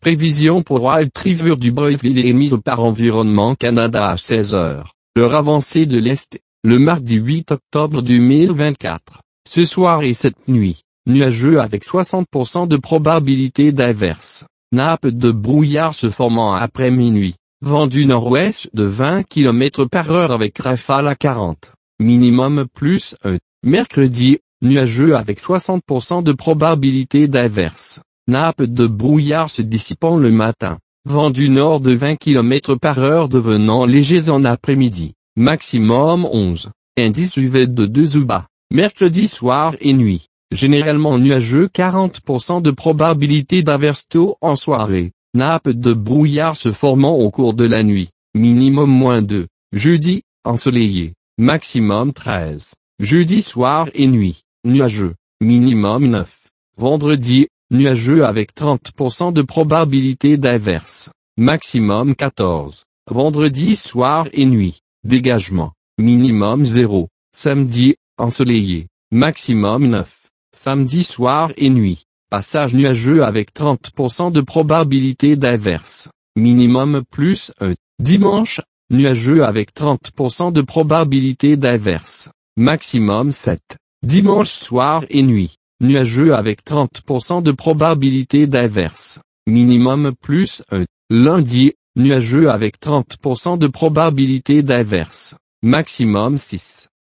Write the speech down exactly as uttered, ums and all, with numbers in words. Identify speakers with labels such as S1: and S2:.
S1: Prévision pour Wild River du Breuilville émise par Environnement Canada à seize heures. L'heure avancée de l'Est, le mardi huit octobre deux mille vingt-quatre. Ce soir et cette nuit, nuageux avec soixante pour cent de probabilité d'averse. Nappe de brouillard se formant après minuit. Vent du nord-ouest de vingt kilomètres par heure avec rafale à quarante. Minimum plus un. Mercredi, nuageux avec soixante pour cent de probabilité d'averse. Nappe de brouillard se dissipant le matin. Vent du nord de vingt kilomètres par heure devenant léger en après-midi. Maximum onze. Indice U V de deux ou bas. Mercredi soir et nuit. Généralement nuageux quarante pour cent de probabilité d'averse tôt en soirée. Nappe de brouillard se formant au cours de la nuit. Minimum moins deux. Jeudi, ensoleillé. Maximum treize. Jeudi soir et nuit. Nuageux. Minimum neuf. Vendredi, nuageux avec trente pour cent de probabilité d'averse. Maximum quatorze. Vendredi soir et nuit. Dégagement. Minimum zéro. Samedi, ensoleillé. Maximum neuf. Samedi soir et nuit. Passage nuageux avec trente pour cent de probabilité d'averse. Minimum plus un. Dimanche, nuageux avec trente pour cent de probabilité d'averse. Maximum sept. Dimanche soir et nuit. Nuageux avec trente pour cent de probabilité d'averse. Minimum plus un. Lundi, nuageux avec trente pour cent de probabilité d'averse. Maximum six.